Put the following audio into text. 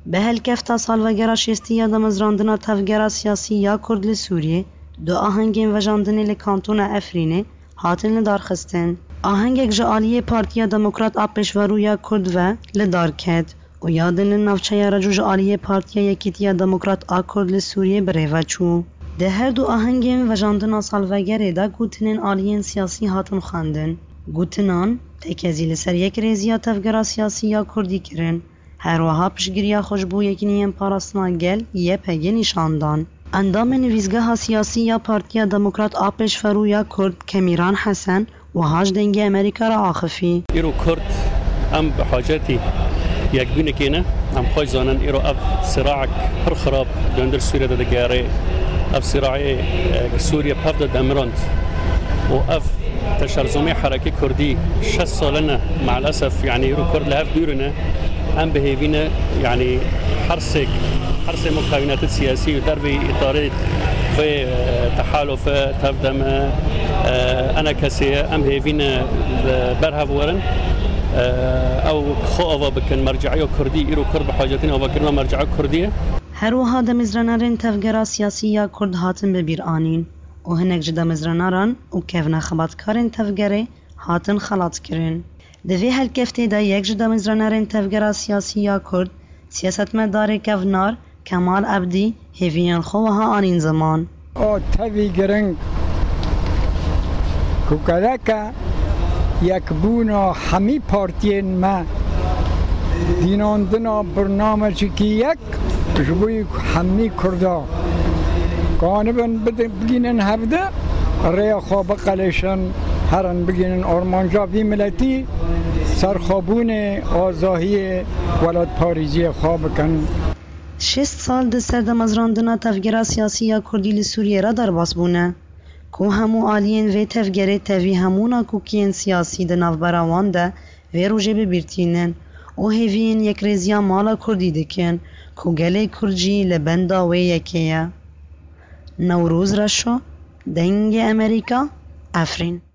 به هلکفتا سالوگرا شیستیا دمزراندنا تفگرا سیاسی یا کرد لسوریه دو آهنگین وجاندنی لکانتون افرینه هاتن لدارخستن. آهنگک جعالیه پارتیا دموکرات آپشورو یا کرد و لدار کد و یادن لنفچه رجو جعالیه پارتیا یکیتیا دموکرات آکرد لسوریه بریوه چو. ده هر دو آهنگین وجاندنا سالوگره دا گوتنین آلیین سیاسی هاتن خواندن. گوتنان تکیزی لسر یک ریزیا تفگرا سیاسی یا کردی کرن. هر وها پشگیریا خوشبو یکنیم پاراستنا گل یه پگه نشاندان. اندام نویزگاه سیاسی یا پارتیا دموکرات آپش فرو یا کرد کمیران حسن و هاج دنگ امریکا را آخفی. ایرو کرد ام بحاجتی یک بینه کینه ام خوی زانن ایرو اف صراعک پر خراب دندر سوریه دگاره اف صراعی سوریه پفد دمراند و اف تشرزمي حركة كردي 6 سالنا مع الأسف يعني يرو كرد لهف دورنا هم بهيفينا يعني حرس مكونات السياسية ودربي إطارات في تحالف تفدم أنا كسية أم هيفينا برهب ورن أو خاوة بكن مرجعية كردي يرو كرد بحاجتين أو بكرنا مرجعية كردية هروها دمزرنارن تفجرا سياسية كرد هاتن ببير آنين و هنک جدا مزرناران و کفنا خباتکارن تفگره هاتن خلاط کرن. دوی هل کفته دا یک جدا مزرنارن تفگره سیاسی یا کرد سیاست مدار کفنار کمال عبدی هیوین خواه آنین زمان. تفگرن کوکدکا یک بونا همی پارتین ما دیناندنا برنامه چکی یک جبوی همی کردا قانبن بگینن هفته ریا خواب قلشن هرن بگینن آرمانجا وی ملتی سرخابون آزاهی ولاد پاریزی خواب کن. 6 سال ده سر دمزراندنا تفگرا سیاسی یا کردی لسوریه را در باس بونه. کو همو آلین و تفگره تاوی همونا کوکین سیاسی ده نوبراوان ده و روژه ببیرتینن او هیوین یک ریزیا مالا کردی دکن کو گله کرجی لبندا و یکیه. نوروز رشو دنگ امریکا افرین